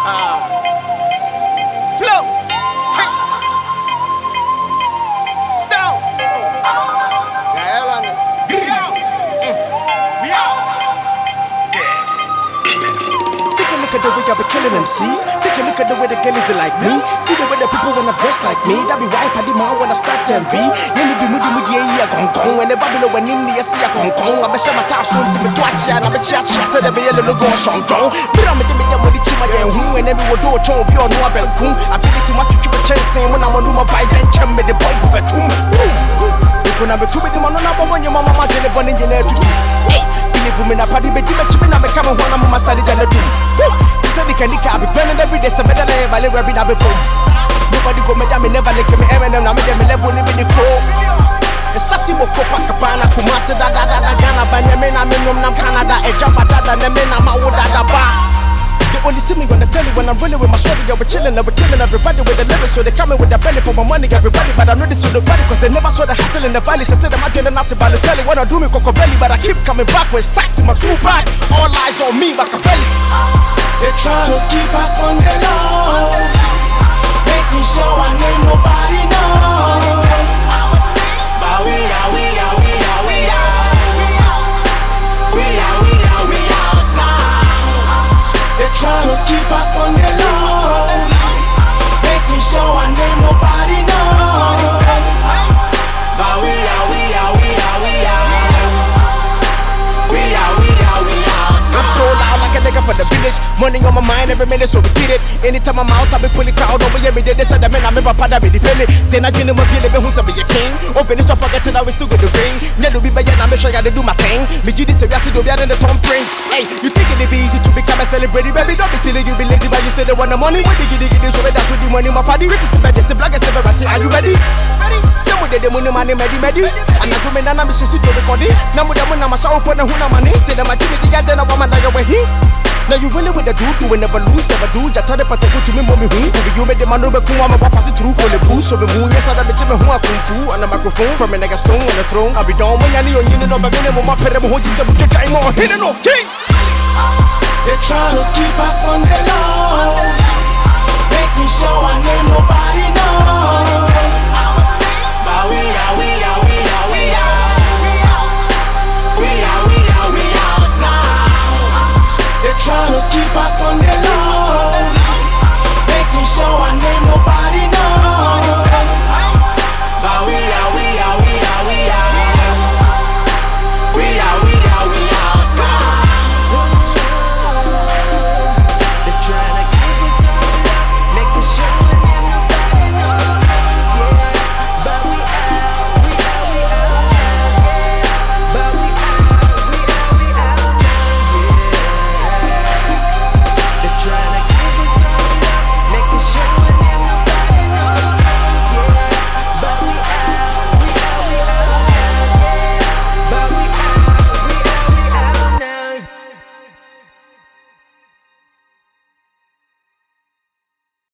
Flow. Stone. Yeah, on this. We out. Take a look at the way I be killing MCs. Take a look at the way the girls they like me. See the way the people wanna dress like me. That be why I the man when I start MV. You be moody yeah gong gong. When the Babylon when in the see a gong gong. I be share my car soon to me twatch ya. I be chat ya. Said the yellow logo on strong strong. But I'm the me money to my who and then we will do a chong view on no abel coon. I feel it to my keep a chance when I'm on my bike and chum with the bomb with a tomb. When I'm a two with the man on up on your mama get a bunny in there to do. Women are party, but you never come on one of my studies and the two. Said the candy can be burning every day, so better than ever, rabbit, I'll be broke. Nobody go, madame, never like me, and I'm a level in the cold. The starting of Copacabana, Kumasa, Ghana, Banyamin, I'm in Canada, a jump at that, and then I'm out at the bar. They only see me on the telly when I'm really with my shorty. We're chilling, we're killing everybody with the lyrics. So they coming with the belly for my money, everybody. But I know this to the body, cause they never saw the hustle in the valley. So I said I'm not getting out to Balotelli. Wanna do me Coco Belly, but I keep coming back with stacks in my crew bag. All eyes on me, Machiavelli. They try to keep us on the low, making sure I know nobody knows. But we are now. They try to keep us on the low, making sure I know nobody knows. But we are. I'm so loud like a nigga for the village. Money on my mind every minute, so we get it. Anytime I'm out, I be pulling crowd over every day. They said that man, I'm a part of it. Then I get him a bill, who's a be a king. Open it, so forgetting I will still go to ring. Never be better, I'm sure I gotta do my thing. Me do this, so I see the other than the Tom Prince. Hey, you think it'd be easy to become a celebrity? Baby, don't be silly, you be lazy, but you still want the money. What did you do? So that's what the money, my party. Rich is the best, the blackest ever ratty. Are you ready? Say what they the money, ready. I'm not doing that, I'm just studio recording. Now with the money, I'm a show for the money. Say that my TV, then I want my dagger when he. Now you really with the dude, you will never lose, never do. Just tell the part to me, mommy, who you made the man over who I'm about to pass it through. Call the boost, so the moon, yes, I have a gym who are kung fu on the microphone from a nigga stone on the throne. I'll be down when I know you know my minimum, my parent who just put the time on hidden no king. They try to keep us on the low, making sure I know nobody knows. But we are now. They try to keep us on the low.